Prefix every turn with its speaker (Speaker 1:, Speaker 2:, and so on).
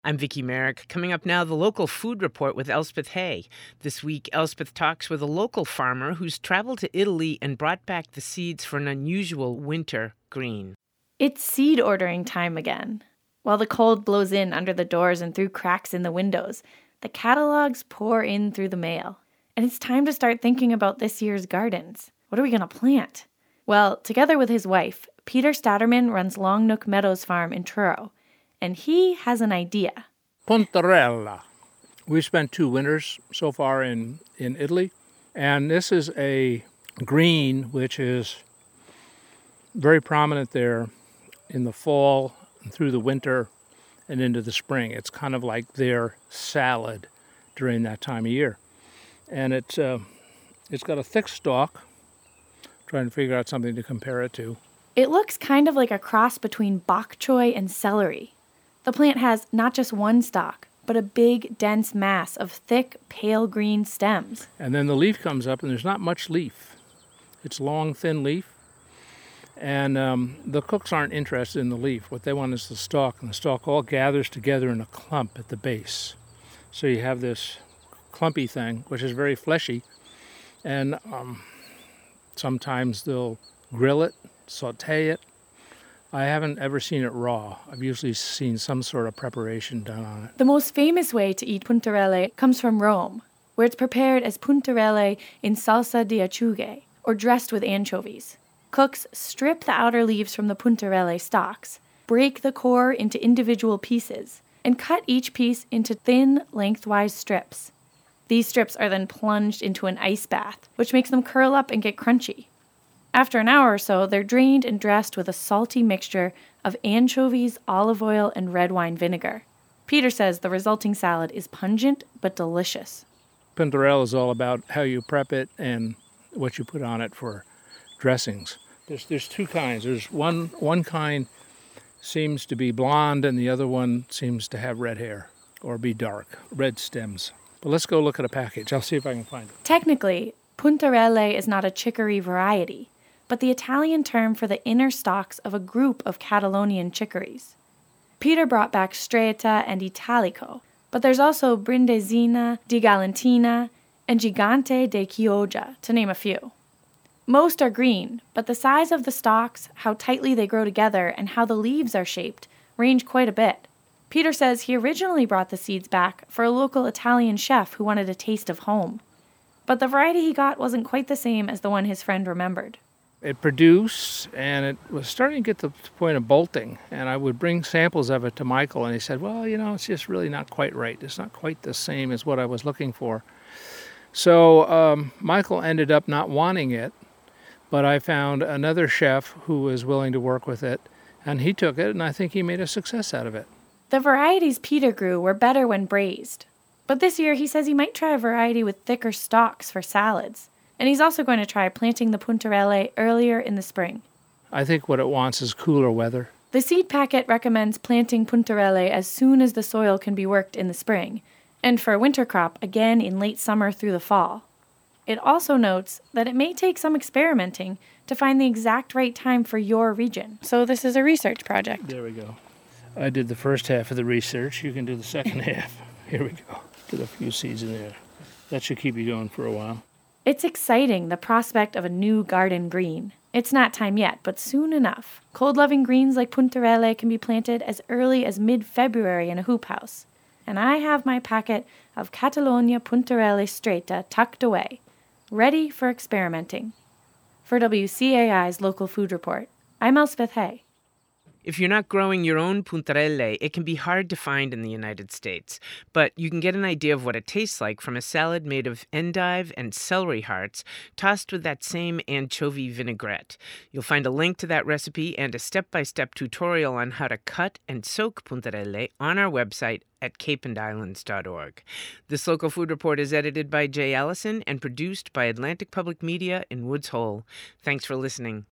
Speaker 1: I'm Vicky Merrick. Coming up now, the local food report with Elspeth Hay. This week, Elspeth talks with a local farmer who's traveled to Italy and brought back the seeds for an unusual winter green.
Speaker 2: It's seed ordering time again. While the cold blows in under the doors and through cracks in the windows, the catalogs pour in through the mail. And it's time to start thinking about this year's gardens. What are we going to plant? Well, together with his wife, Peter Staderman runs Long Nook Meadows Farm in Truro, and he has an idea.
Speaker 3: Puntarella. We spent 2 winters so far in Italy, and this is a green which is very prominent there in the fall and through the winter and into the spring. It's kind of like their salad during that time of year. And it's got a thick stalk. Trying to figure out something to compare it to.
Speaker 2: It looks kind of like a cross between bok choy and celery. The plant has not just one stalk, but a big, dense mass of thick, pale green stems.
Speaker 3: And then the leaf comes up, and there's not much leaf. It's long, thin leaf. And the cooks aren't interested in the leaf. What they want is the stalk, and the stalk all gathers together in a clump at the base. So you have this clumpy thing, which is very fleshy, and sometimes they'll grill it, saute it. I haven't ever seen it raw. I've usually seen some sort of preparation done on it.
Speaker 2: The most famous way to eat puntarelle comes from Rome, where it's prepared as puntarelle in salsa di acciughe, or dressed with anchovies. Cooks strip the outer leaves from the puntarelle stalks, break the core into individual pieces, and cut each piece into thin, lengthwise strips. These strips are then plunged into an ice bath, which makes them curl up and get crunchy. After an hour or so, they're drained and dressed with a salty mixture of anchovies, olive oil, and red wine vinegar. Peter says the resulting salad is pungent but delicious.
Speaker 3: Puntarella is all about how you prep it and what you put on it for dressings. There's 2 kinds. There's one kind seems to be blonde, and the other one seems to have red hair or be dark, red stems. But let's go look at a package. I'll see if I can find it.
Speaker 2: Technically, puntarelle is not a chicory variety, but the Italian term for the inner stalks of a group of Catalonian chicories. Peter brought back Stretta and Italico, but there's also Brindesina di Galantina and Gigante de Chioggia, to name a few. Most are green, but the size of the stalks, how tightly they grow together, and how the leaves are shaped range quite a bit. Peter says he originally brought the seeds back for a local Italian chef who wanted a taste of home. But the variety he got wasn't quite the same as the one his friend remembered.
Speaker 3: It produced, and it was starting to get to the point of bolting. And I would bring samples of it to Michael, and he said, well, it's just really not quite right. It's not quite the same as what I was looking for. So Michael ended up not wanting it, but I found another chef who was willing to work with it, and he took it, and I think he made a success out of it.
Speaker 2: The varieties Peter grew were better when braised. But this year he says he might try a variety with thicker stalks for salads. And he's also going to try planting the puntarelle earlier in the spring.
Speaker 3: I think what it wants is cooler weather.
Speaker 2: The seed packet recommends planting puntarelle as soon as the soil can be worked in the spring, and for a winter crop again in late summer through the fall. It also notes that it may take some experimenting to find the exact right time for your region. So this is a research project.
Speaker 3: There we go. I did the first half of the research. You can do the second half. Here we go. Put a few seeds in there. That should keep you going for a while.
Speaker 2: It's exciting, the prospect of a new garden green. It's not time yet, but soon enough. Cold-loving greens like puntarelle can be planted as early as mid-February in a hoop house. And I have my packet of Catalonia puntarelle stretta tucked away, ready for experimenting. For WCAI's Local Food Report, I'm Elspeth Hay.
Speaker 1: If you're not growing your own puntarelle, it can be hard to find in the United States, but you can get an idea of what it tastes like from a salad made of endive and celery hearts tossed with that same anchovy vinaigrette. You'll find a link to that recipe and a step-by-step tutorial on how to cut and soak puntarelle on our website at capeandislands.org. This Local Food Report is edited by Jay Allison and produced by Atlantic Public Media in Woods Hole. Thanks for listening.